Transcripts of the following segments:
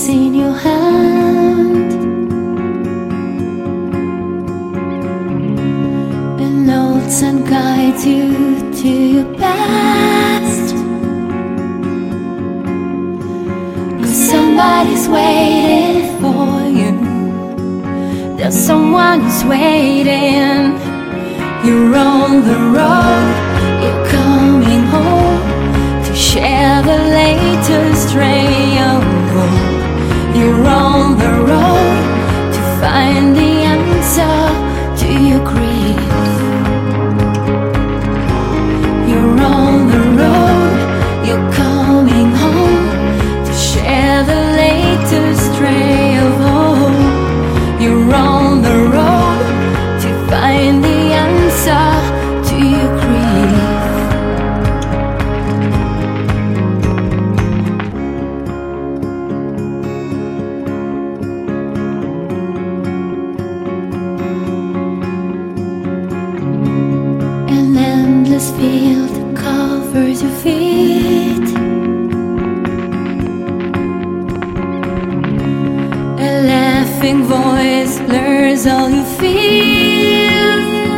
is in your hand. The notes and guide you to your best. 'Cause somebody's waiting for you. There's someone who's waiting. You're on the road, you're coming home to share the latest ray of hope. You're on the road to find the answer to your grief. You're on the road, you're coming home to share the latest ray of hope. You're on the road to find the answer to your grief. An endless field covers your feet. A laughing voice blurs all you feel.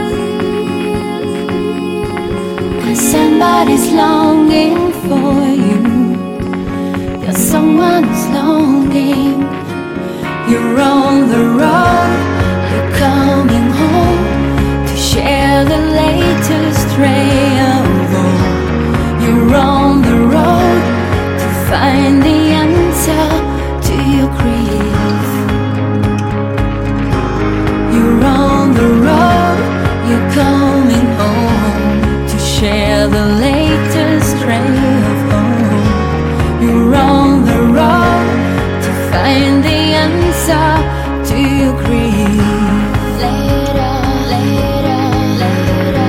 And somebody's longing for you. There's someone who's longing. You're on the road, you're coming home to share the latest ray of hope. You're on the road to find the answer to your grief. You're on the road, you're coming home to share the latest ray of hope. You're on the road to find the answer to your grief. Later, later, later,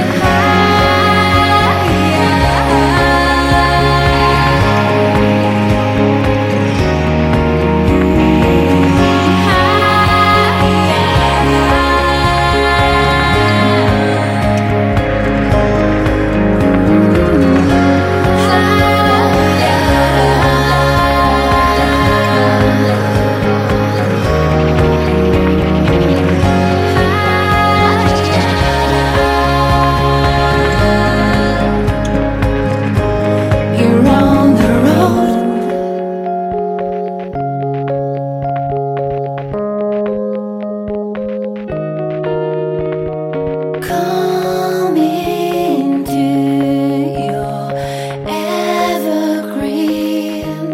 come into your evergreen.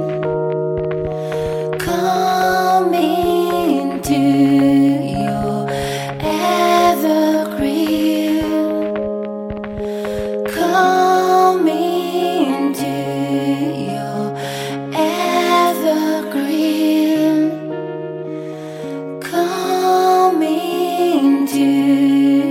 Come into your evergreen. Come into your evergreen. Come into